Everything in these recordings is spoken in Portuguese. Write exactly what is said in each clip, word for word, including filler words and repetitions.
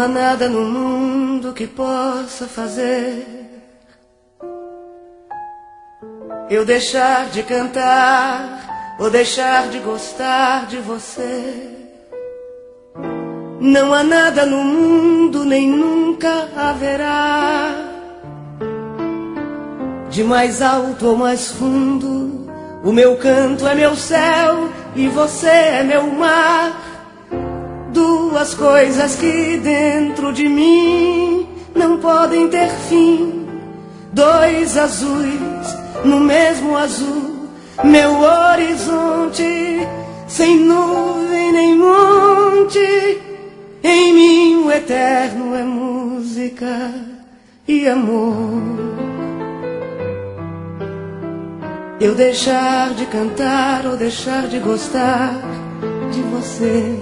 há nada no mundo que possa fazer eu deixar de cantar ou deixar de gostar de você. Não há nada no mundo, nem nunca haverá, de mais alto ou mais fundo. O meu canto é meu céu e você é meu mar. Duas coisas que dentro de mim não podem ter fim. Dois azuis no mesmo azul, meu horizonte, sem nuvem nem monte. Em mim o eterno é música e amor. Eu deixar de cantar ou deixar de gostar de você,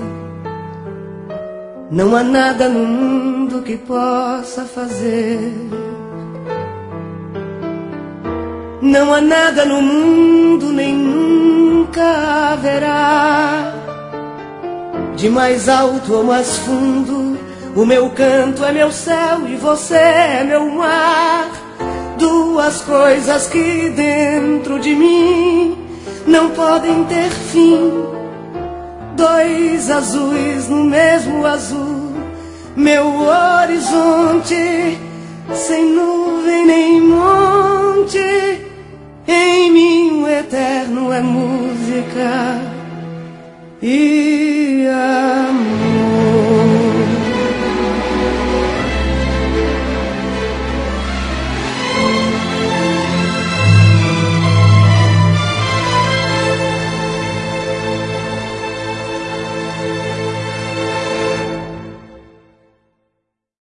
não há nada no mundo que possa fazer. Não há nada no mundo, nem nunca haverá, de mais alto ou mais fundo. O meu canto é meu céu e você é meu mar. Duas coisas que dentro de mim não podem ter fim. Dois azuis no mesmo azul, meu horizonte, sem nuvem nem monte. Em mim o eterno é música e amor.